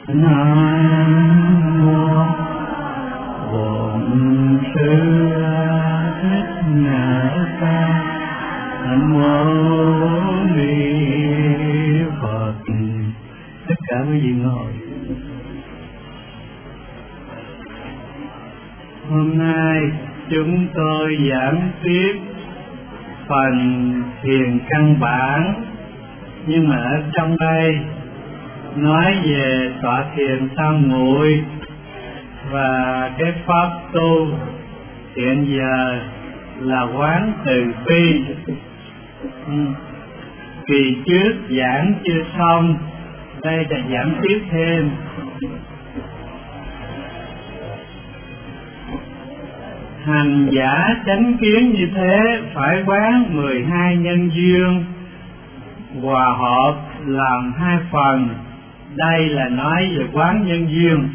Nam mô Bổn Sư Thích Ca Mâu Ni Phật. Tất cả quý vị ngồi. Hôm nay chúng tôi giảng tiếp phần thiền căn bản, nhưng mà ở trong đây nói về tọa thiền tam muội và cái pháp tu hiện giờ là quán từ bi. Kỳ trước giảng chưa xong, đây là giảng tiếp thêm. Hành giả chánh kiến như thế phải quán 12 nhân duyên hòa hợp làm hai phần. Đây là nói về quán nhân duyên,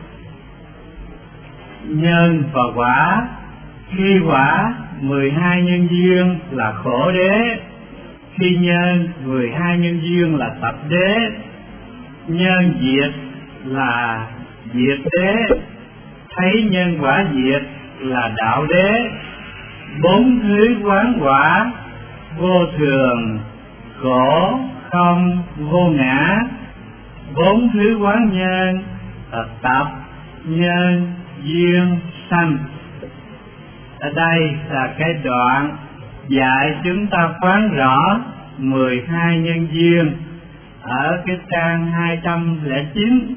nhân và quả. Khi quả 12 nhân duyên là khổ đế, khi nhân 12 nhân duyên là tập đế, nhân diệt là diệt đế, thấy nhân quả diệt là đạo đế. Bốn thứ quán quả: vô thường, khổ, không, vô ngã. Bốn thứ quán nhân là tập, nhân, duyên, sanh. Ở đây là cái đoạn dạy chúng ta quán rõ 12 nhân duyên ở cái trang 209.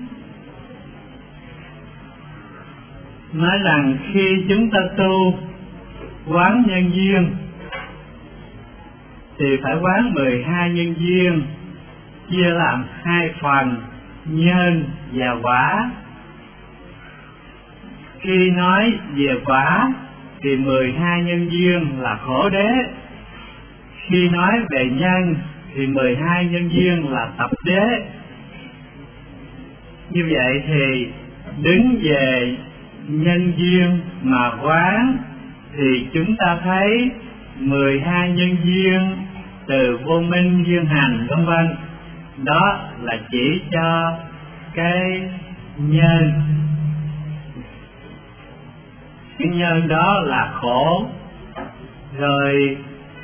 Nói rằng khi chúng ta tu quán nhân duyên thì phải quán 12 nhân duyên, chia làm hai phần, nhân và quả. Khi nói về quả thì 12 nhân duyên là khổ đế. Khi nói về nhân thì 12 nhân duyên là tập đế. Như vậy thì đứng về nhân duyên mà quán thì chúng ta thấy 12 nhân duyên từ vô minh duyên hành vân vân, đó là chỉ cho cái nhân. Cái nhân đó là khổ. Rồi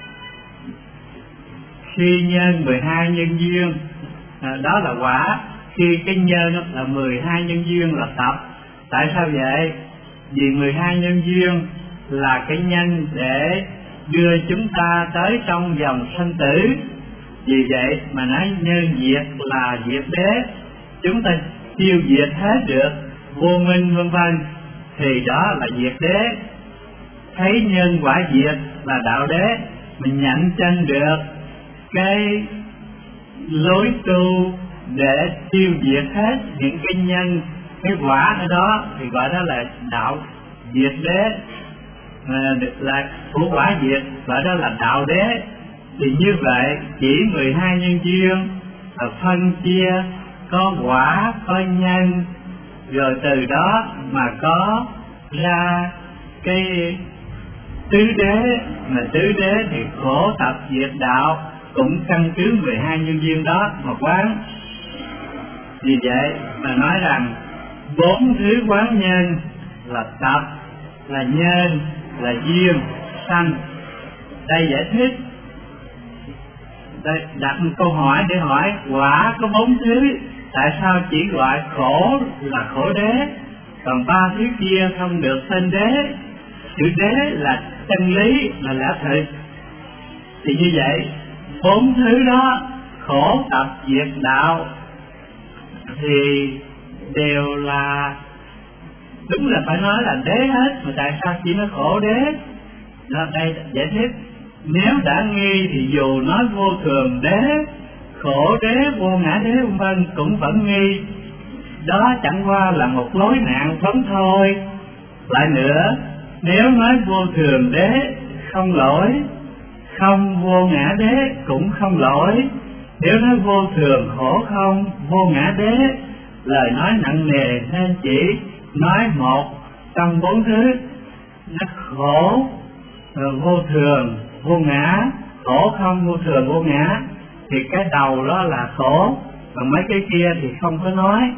khi nhân 12 nhân duyên đó là quả. Khi cái nhân là 12 nhân duyên là tập. Tại sao vậy? Vì 12 nhân duyên là cái nhân để đưa chúng ta tới trong dòng sanh tử. Vì vậy mà nói nhân diệt là diệt đế. Chúng ta tiêu diệt hết được vô minh vân vân thì đó là diệt đế. Thấy nhân quả diệt là đạo đế. Mình nhận chân được cái lối tu để tiêu diệt hết những cái nhân, cái quả ở đó thì gọi đó là đạo diệt đế, là của quả diệt, gọi đó là đạo đế. Thì như vậy chỉ 12 nhân duyên phân chia có quả có nhân, rồi từ đó mà có ra cái tứ đế. Mà tứ đế thì khổ tập diệt đạo cũng căn cứ 12 nhân duyên đó mà quán. Vì vậy mà nói rằng bốn thứ quán nhân là tập, là nhân, là duyên, sanh. Đây giải thích. Đây đặt một câu hỏi để hỏi quả có bốn thứ, tại sao chỉ gọi khổ là khổ đế, còn ba thứ kia không được tên đế? Chữ đế là chân lý, là lẽ thực. Thì như vậy bốn thứ đó, khổ tập diệt đạo, thì đều là đúng là phải nói là đế hết. Mà tại sao chỉ nói khổ đế? Đó, đây giải thích. Nếu đã nghi thì dù nói vô thường đế, khổ đế, vô ngã đế vân vân cũng vẫn nghi. Đó chẳng qua là một lối nạn vấn thôi. Lại nữa, nếu nói vô thường đế không lỗi, không vô ngã đế cũng không lỗi. Nếu nói vô thường khổ không, vô ngã đế, lời nói nặng nề nên chỉ nói một trong bốn thứ. Nó khổ, vô thường, vô ngã, khổ không, vô thường, vô ngã, thì cái đầu đó là khổ, còn mấy cái kia thì không có nói.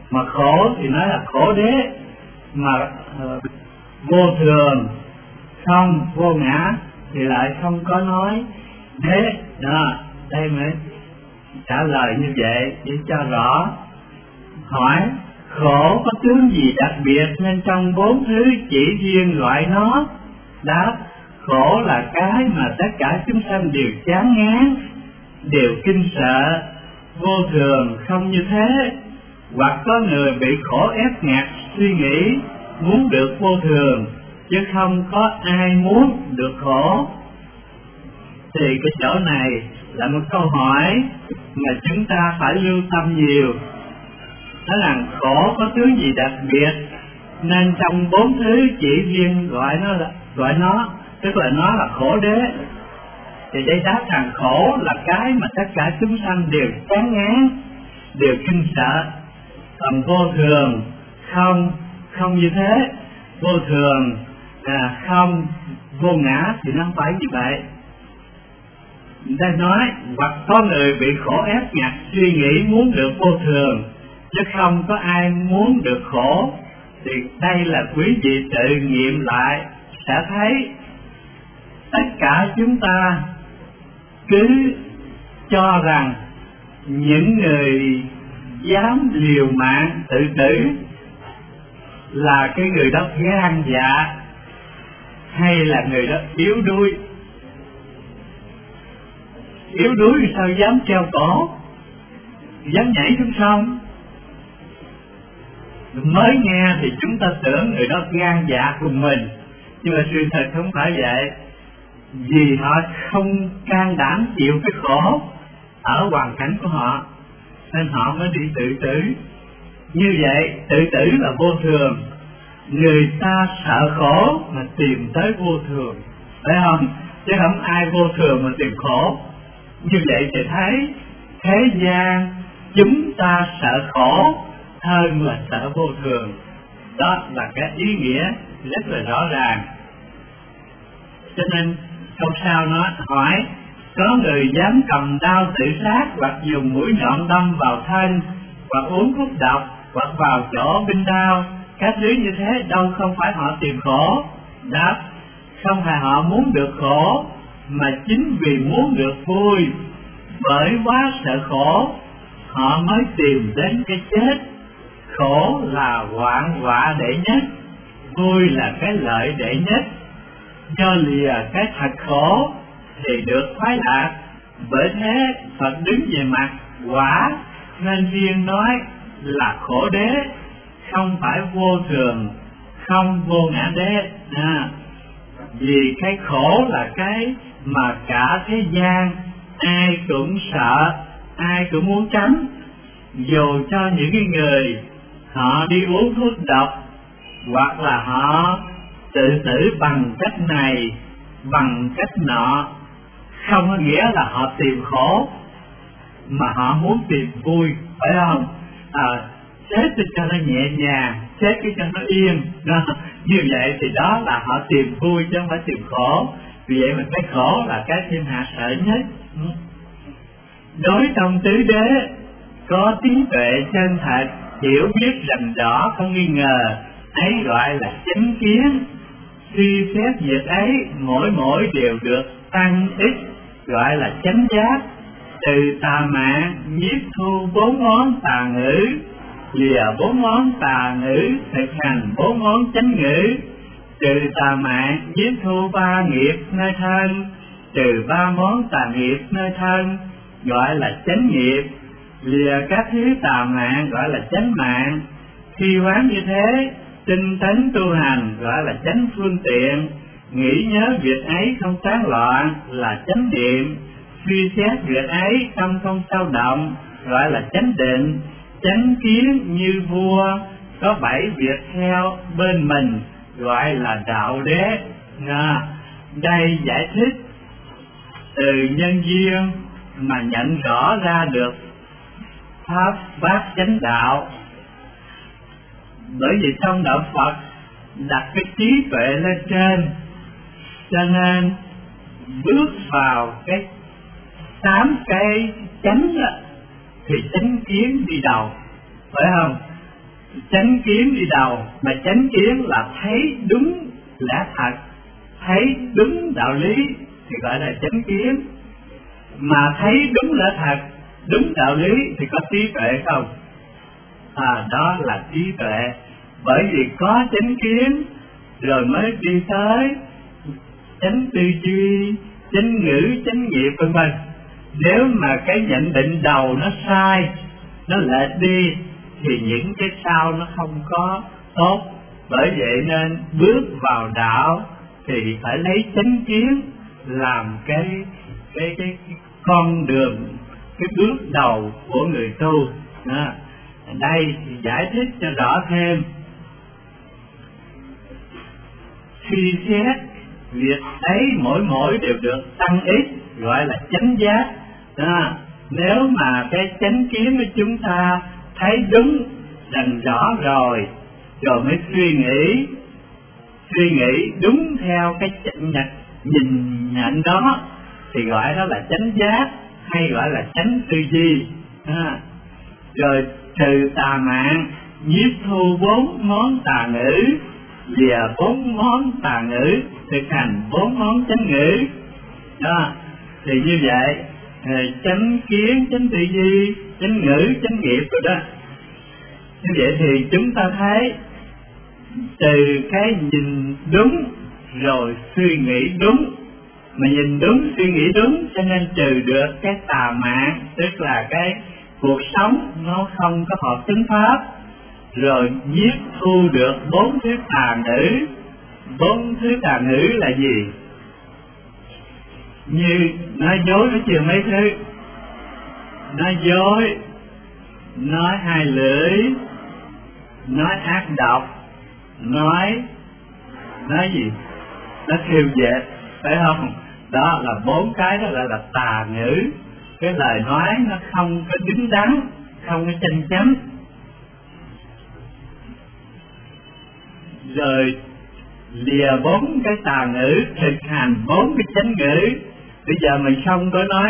mà khổ thì nói là khổ đế, mà vô thường không vô ngã thì lại không có nói đế. Đó, đây mới trả lời như vậy để cho rõ. Hỏi khổ có tướng gì đặc biệt nên trong bốn thứ chỉ riêng loại nó? Đáp khổ là cái mà tất cả chúng sanh đều chán ngán, đều kinh sợ. Vô thường không như thế. Hoặc có người bị khổ ép ngặt suy nghĩ muốn được vô thường, chứ không có ai muốn được khổ. Thì cái chỗ này là một câu hỏi mà chúng ta phải lưu tâm nhiều. Đó là khổ có thứ gì đặc biệt nên trong bốn thứ chỉ riêng gọi nó tức là nó là khổ đế. Thì đây đáp rằng khổ là cái mà tất cả chúng sanh đều chán ngán, đều kinh sợ. Còn vô thường không như thế. Vô thường không vô ngã thì nó không phải như vậy. Người ta nói hoặc có người bị khổ ép ngặt suy nghĩ muốn được vô thường, chứ không có ai muốn được khổ. Thì đây là quý vị tự nghiệm lại sẽ thấy tất cả chúng ta cứ cho rằng những người dám liều mạng tự tử là cái người đó gan dạ, hay là người đó yếu đuối. Yếu đuối thì sao dám treo cổ, dám nhảy xuống sông? Mới nghe thì chúng ta tưởng người đó gan dạ cùng mình, nhưng mà sự thật không phải vậy. Vì họ không can đảm chịu cái khổ ở hoàn cảnh của họ nên họ mới đi tự tử. Như vậy tự tử là vô thường. Người ta sợ khổ mà tìm tới vô thường, phải không? Chứ không ai vô thường mà tìm khổ. Như vậy thì thấy thế gian chúng ta sợ khổ hơn là sợ vô thường. Đó là cái ý nghĩa rất là rõ ràng. Cho nên câu sau nó hỏi có người dám cầm đao tự sát, hoặc dùng mũi nhọn đâm vào thân, hoặc uống thuốc độc, hoặc vào chỗ binh đao. Các thứ như thế đâu không phải họ tìm khổ. Đáp không phải họ muốn được khổ, mà chính vì muốn được vui. Bởi quá sợ khổ họ mới tìm đến cái chết. Khổ là hoạn họa đệ nhất, vui là cái lợi đệ nhất. Do lìa cái thật khổ thì được khoái lạc. Bởi thế Phật đứng về mặt quả nên riêng nói là khổ đế, không phải vô thường, không vô ngã đế. Vì cái khổ là cái mà cả thế gian ai cũng sợ, ai cũng muốn tránh. Dù cho những cái người họ đi uống thuốc độc, hoặc là họ tự tử bằng cách này, bằng cách nọ, không có nghĩa là họ tìm khổ, mà họ muốn tìm vui, phải không? Chết cho nó nhẹ nhàng, chết cho nó yên. Như vậy thì đó là họ tìm vui chứ không phải tìm khổ. Vì vậy mà cái khổ là cái thiên hạ sợ nhất. Đối trong tứ đế có trí tuệ chân thật, hiểu biết rành rõ không nghi ngờ, ấy gọi là chánh kiến. Suy xét việc ấy mỗi đều được tăng ích, gọi là chánh giác. Từ tà mạng nhiếp thu 4 món tà ngữ, lìa 4 món tà ngữ, thực hành 4 món chánh ngữ. Trừ tà mạng nhiếp thu 3 nghiệp nơi thân, trừ 3 món tà nghiệp nơi thân, gọi là chánh nghiệp. Lìa các thứ tà mạng gọi là chánh mạng. Khi quán như thế, tinh tấn tu hành gọi là chánh phương tiện. Nghĩ nhớ việc ấy không tán loạn là chánh niệm. Suy xét việc ấy không sao động gọi là chánh định. Chánh kiến như vua có 7 việc theo bên mình gọi là đạo đế. Đây giải thích từ nhân duyên mà nhận rõ ra được pháp bát chánh đạo. Bởi vì trong đạo Phật đặt cái trí tuệ lên trên, cho nên bước vào cái 8 cái chánh đó, thì chánh kiến đi đầu, phải không? chánh kiến đi đầu, mà chánh kiến là thấy đúng lẽ thật, thấy đúng đạo lý thì gọi là chánh kiến. Mà thấy đúng lẽ thật, đúng đạo lý thì có trí tuệ không? Đó là trí tuệ. Bởi vì có chánh kiến rồi mới đi tới chánh tư duy, chánh ngữ, chánh nghiệp vân vân. Nếu mà cái nhận định đầu nó sai, nó lệch đi thì những cái sau nó không có tốt. Bởi vậy nên bước vào đạo thì phải lấy chánh kiến làm cái con đường, cái bước đầu của người tu. Đây thì giải thích cho rõ thêm. Suy xét việc ấy mỗi đều được tăng ít, gọi là chánh giác. Nếu mà cái chánh kiến của chúng ta thấy đúng rành rõ rồi mới suy nghĩ đúng theo cái nhìn nhận đó thì gọi đó là chánh giác, hay gọi là chánh tư duy. Rồi trừ tà mạng, nhiếp thu 4 món tà ngữ, lìa 4 món tà ngữ, thực hành 4 món chánh ngữ. Thì như vậy chánh kiến, chánh tư duy, chánh ngữ, chánh nghiệp rồi đó. Như vậy thì chúng ta thấy từ cái nhìn đúng rồi suy nghĩ đúng, mà nhìn đúng suy nghĩ đúng cho nên trừ được cái tà mạng, tức là cái cuộc sống nó không có hợp chánh pháp, rồi nhiếp thu được 4 thứ tà ngữ. 4 thứ tà ngữ là gì? Như nói dối, nó chưa mấy thứ. Nói dối, nói hai lưỡi, nói ác độc, nói gì? Nói thiêu dệt, phải không? Đó là 4 cái đó là tà ngữ. Cái lời nói nó không có đứng đắn, không có chân chánh. Rồi lìa 4 cái tà ngữ, thực hành 4 cái chánh ngữ. Bây giờ mình không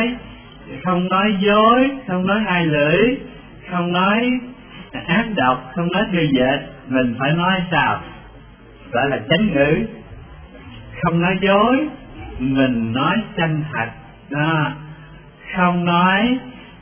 nói dối, không nói hai lưỡi, không nói ác độc, không nói thiêu dệt. Mình phải nói sao? Gọi là chánh ngữ. Không nói dối, mình nói chân thật. Không nói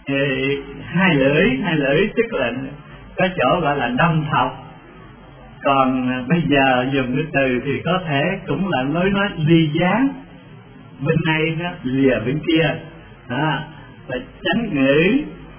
hai lưỡi tức là có chỗ gọi là đâm thọc. Còn bây giờ dùng cái từ thì có thể cũng là nói ly gián, bên này đó lìa bên kia. Là chánh ngữ.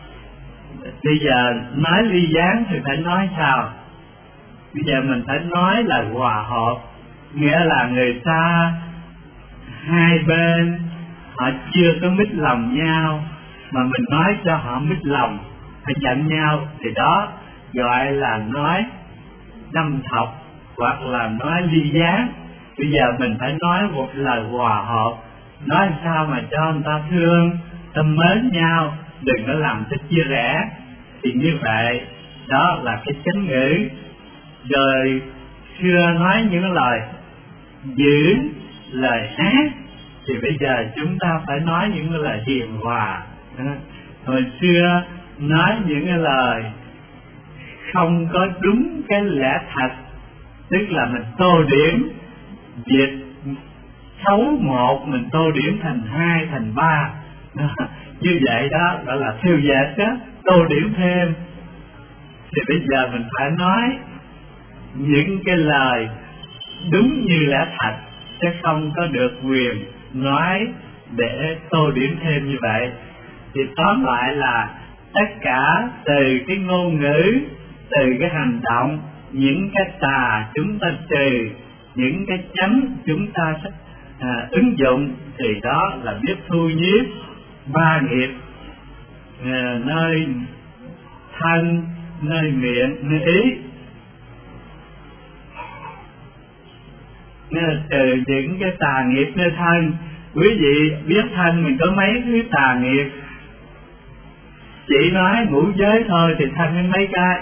Bây giờ nói ly gián thì phải nói sao? Bây giờ mình phải nói là hòa hợp, nghĩa là người ta hai bên họ chưa có mít lòng nhau, mà mình nói cho họ mít lòng, phải giận nhau, thì đó gọi là nói đâm thọc hoặc là nói ly gián. Bây giờ mình phải nói một lời hòa hợp, nói sao mà cho người ta thương, ta mến nhau, đừng có làm cho chia rẽ. Thì như vậy đó là cái chánh ngữ. Rồi xưa nói những lời dữ, lời ác, thì bây giờ chúng ta phải nói những lời hiền hòa. Hồi xưa nói những cái lời không có đúng cái lẽ thật, tức là mình tô điểm việc xấu một, mình tô điểm thành 2, thành 3. Như vậy đó gọi là thiêu dệt đó, tô điểm thêm. Thì bây giờ mình phải nói những cái lời đúng như lẽ thật, chứ không có được quyền nói để tô điểm thêm như vậy. Thì tóm lại là tất cả từ cái ngôn ngữ, từ cái hành động, những cái tà chúng ta trừ, những cái chánh chúng ta ứng dụng, thì đó là biết thu nhiếp 3 nghiệp, nơi thân, nơi miệng, nơi ý. Nên trừ những cái tà nghiệp nơi thân. Quý vị biết thân mình có mấy thứ tà nghiệp? Chỉ nói ngũ giới thôi thì thân đến mấy cái: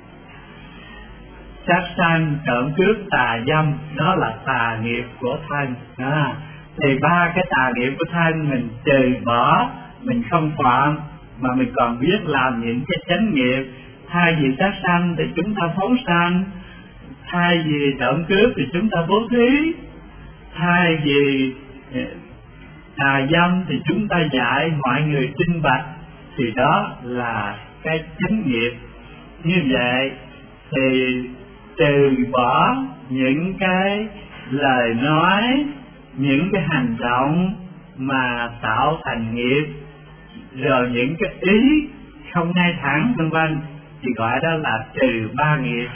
sát sanh, trộm cướp, tà dâm, đó là tà nghiệp của thân. Thì 3 cái tà nghiệp của thân mình trừ bỏ, mình không phạm, mà mình còn biết làm những cái chánh nghiệp, Thay vì sát sanh thì chúng ta phóng sanh, thay vì trộm cướp thì chúng ta bố thí, thay vì tà dâm thì chúng ta dạy mọi người minh bạch, thì đó là cái chánh nghiệp. Như vậy thì từ bỏ những cái lời nói, những cái hành động mà tạo thành nghiệp, rồi những cái ý không ngay thẳng vân vân, thì gọi đó là trừ ba nghiệp.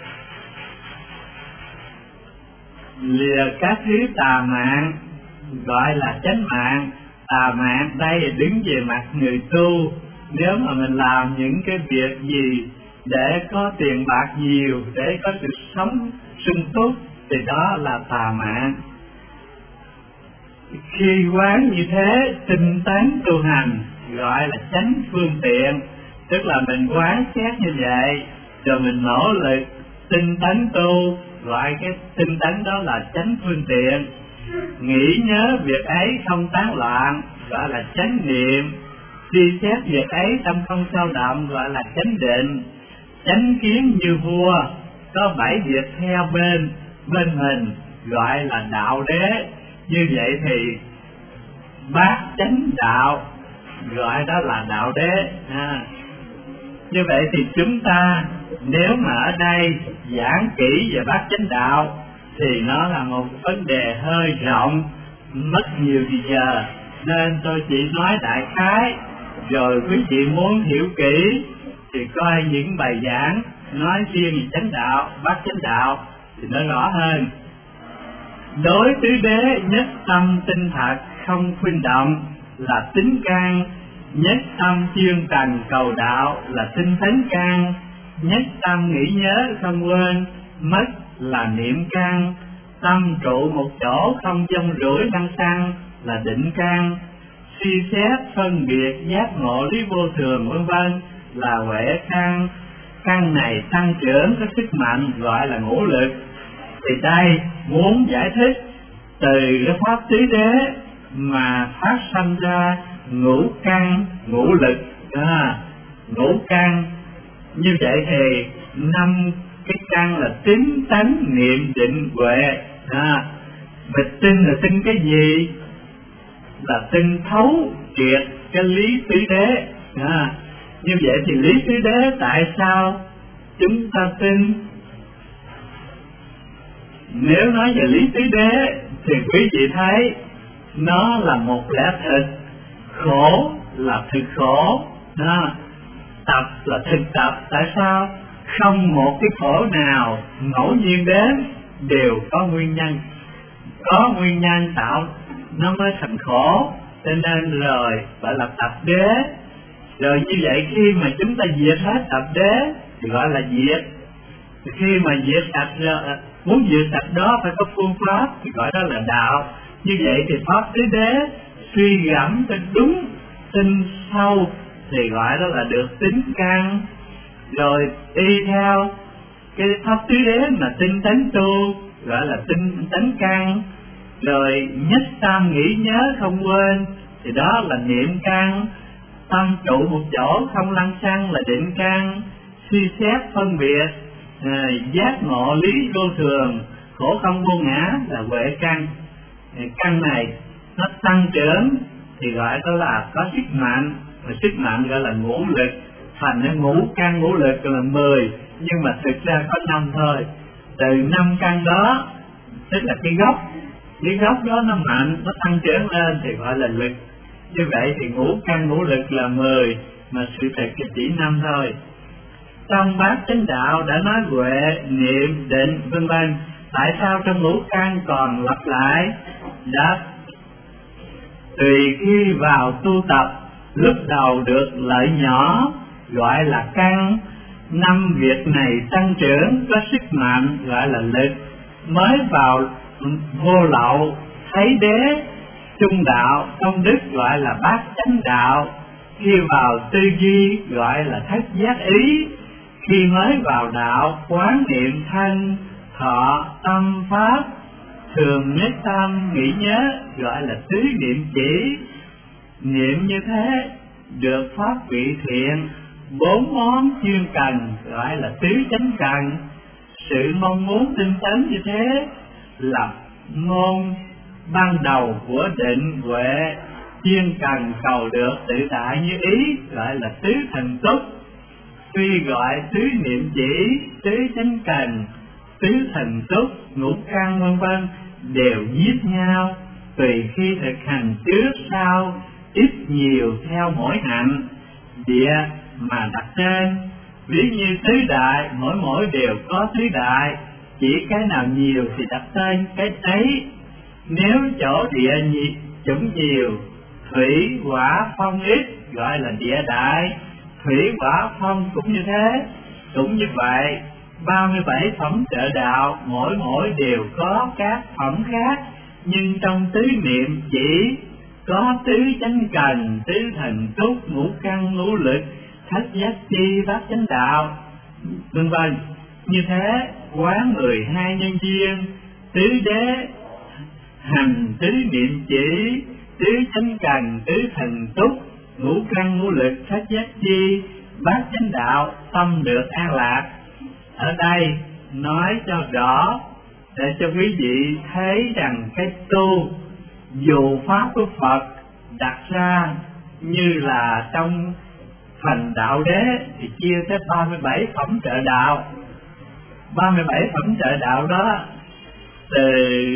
Lìa các thứ tà mạng gọi là chánh mạng. Tà mạng đây là đứng về mặt người tu. Nếu mà mình làm những cái việc gì để có tiền bạc nhiều, để có cuộc sống sung túc, thì đó là tà mạng. Khi quán như thế, tinh tấn tu hành gọi là chánh phương tiện. Tức là mình quán xét như vậy, rồi mình nỗ lực tinh tấn tu, gọi cái tinh tấn đó là chánh phương tiện. Nghĩ nhớ việc ấy không tán loạn gọi là chánh niệm. Suy xét việc ấy tâm không sao động gọi là chánh định. Chánh kiến như vua, có 7 việc theo bên mình gọi là đạo đế. Như vậy thì bát chánh đạo gọi đó là đạo đế. Như vậy thì chúng ta nếu mà ở đây giảng kỹ về bát chánh đạo thì nó là một vấn đề hơi rộng, mất nhiều thời giờ, nên tôi chỉ nói đại khái, rồi quý vị muốn hiểu kỹ thì coi những bài giảng nói riêng về chánh đạo, bát chánh đạo thì nó rõ hơn. Đối tứ đế nhất tâm tinh thật không khuynh động là tính can, nhất tâm chuyên cần cầu đạo là tinh thánh can, nhất tâm nghĩ nhớ không quên mất là niệm can, tâm trụ một chỗ không dông rủi lăng xăng là định can, suy xét phân biệt giác ngộ lý vô thường vân vân là huệ can. Căn này tăng trưởng có sức mạnh gọi là ngũ lực. Thì đây muốn giải thích từ cái pháp tứ đế mà phát sanh ra ngũ căn ngũ lực. Ngũ căn như vậy thì 5 cái căn là tín tánh niệm định huệ. Bịch tin là tin cái gì? Là tin thấu triệt cái lý tứ đế. Như vậy thì lý tứ đế tại sao chúng ta tin? Nếu nói về lý tứ đế thì quý vị thấy nó là một lẽ thực, khổ là thực khổ, tập là thực tập. Tại sao? Không một cái khổ nào ngẫu nhiên đến, đều có nguyên nhân. Có nguyên nhân tạo nó mới thành khổ, cho nên rồi gọi là tập đế. Rồi như vậy khi mà chúng ta diệt hết tập đế thì gọi là diệt. Khi mà diệt sạch, muốn diệt sạch đó phải có phương pháp thì gọi đó là đạo. Như vậy thì pháp tứ đế suy gẫm cho đúng tinh sâu thì gọi đó là được tính căn. Rồi y theo cái pháp tứ đế mà tinh tấn tu gọi là tinh tấn căn. Rồi nhất tâm nghĩ nhớ không quên thì đó là niệm căn. Tâm trụ một chỗ không lăng xăng là định căn. Suy xét phân biệt giác ngộ lý vô thường khổ không vô ngã là huệ căn. Căn này nó tăng trưởng thì gọi đó là có sức mạnh, và sức mạnh gọi là ngũ lực. Thành ra ngũ căn ngũ lực là 10, nhưng mà thực ra có 5 thôi. Từ 5 căn đó tức là cái gốc đó nó mạnh, nó tăng trưởng lên thì gọi là lực. Như vậy thì ngũ căn ngũ lực là 10, mà sự thật chỉ 5 thôi. Trong bát chánh đạo đã nói huệ, niệm, định vân vân. Tại sao trong ngũ căn còn lặp lại? Đã tùy khi vào tu tập, lúc đầu được lợi nhỏ gọi là căn. 5 việc này tăng trưởng có sức mạnh gọi là lực. Mới vào vô lậu thấy đế, trung đạo công đức gọi là bát chánh đạo. Khi vào tư duy gọi là thất giác ý. Khi mới vào đạo quán niệm thân thọ tâm pháp, thường nhất tâm nghĩ nhớ gọi là tứ niệm chỉ. Niệm như thế được pháp vị thiện, 4 món chuyên cần gọi là tứ chánh cần. Sự mong muốn tinh tấn như thế là môn ban đầu của định huệ, chuyên cần cầu được tự tại như ý gọi là tứ thần túc. Tuy gọi tứ niệm chỉ, tứ chánh cần, tứ thần túc, ngũ căn vân vân đều giết nhau, tùy khi thực hành trước sau, ít nhiều theo mỗi hạnh địa mà đặt tên. Ví như tứ đại, mỗi đều có tứ đại, chỉ cái nào nhiều thì đặt tên cái ấy. Nếu chỗ địa chủng nhiều, thủy hỏa phong ít gọi là địa đại, thủy hỏa phong cũng như thế. Cũng như vậy, 37 phẩm trợ đạo mỗi đều có các phẩm khác, nhưng trong tứ niệm chỉ có tứ chánh cần, tứ thần túc, ngũ căn ngũ lực, thất giác chi, bát chánh đạo, vân vân. Như thế quán 12 nhân duyên, tứ đế, hành tứ niệm chỉ, tứ chánh cần, tứ thần túc, ngũ căn ngũ lực, thất giác chi, bát chánh đạo, tâm được an lạc. Ở đây nói cho rõ để cho quý vị thấy rằng cái tu dù pháp của Phật đặt ra như là trong phần đạo đế thì chia tới 37 phẩm trợ đạo. 37 phẩm trợ đạo đó từ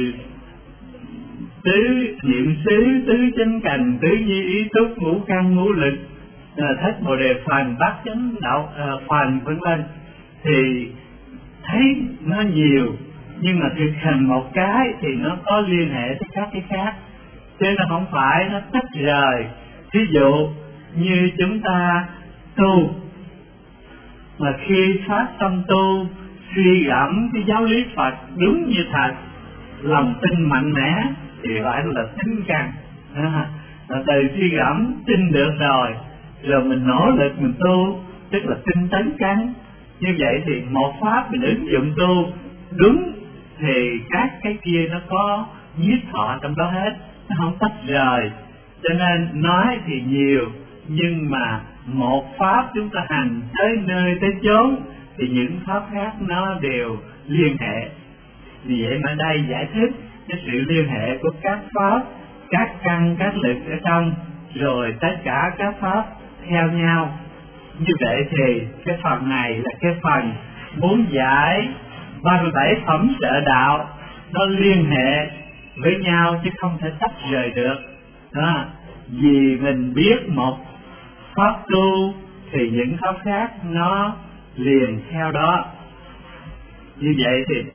tứ niệm xứ, tứ chánh cần, tứ nhi ý túc, ngũ căn ngũ lực, thất bồ đề phần, bát chánh đạo phần vân vân, thì thấy nó nhiều nhưng mà thực hành một cái thì nó có liên hệ với các cái khác, chứ nó không phải nó tách rời. Ví dụ như chúng ta tu mà khi phát tâm tu, suy gẫm cái giáo lý Phật đúng như thật, lòng tin mạnh mẽ thì gọi là tinh căn. Từ suy gẫm tin được rồi mình nỗ lực mình tu, tức là tinh tấn căn. Như vậy thì một pháp mình ứng dụng tu đúng thì các cái kia nó có nhiếp thọ trong đó hết, nó không tách rời. Cho nên nói thì nhiều, nhưng mà một pháp chúng ta hành tới nơi tới chốn thì những pháp khác nó đều liên hệ. Vì vậy mà đây giải thích cái sự liên hệ của các pháp, các căn, các lực ở trong, rồi tất cả các pháp theo nhau. Như vậy thì cái phần này là cái phần muốn giải 37 phẩm trợ đạo, nó liên hệ với nhau chứ không thể tách rời được. Đó. Vì mình biết một pháp tu thì những pháp khác nó liền theo đó. Như vậy thì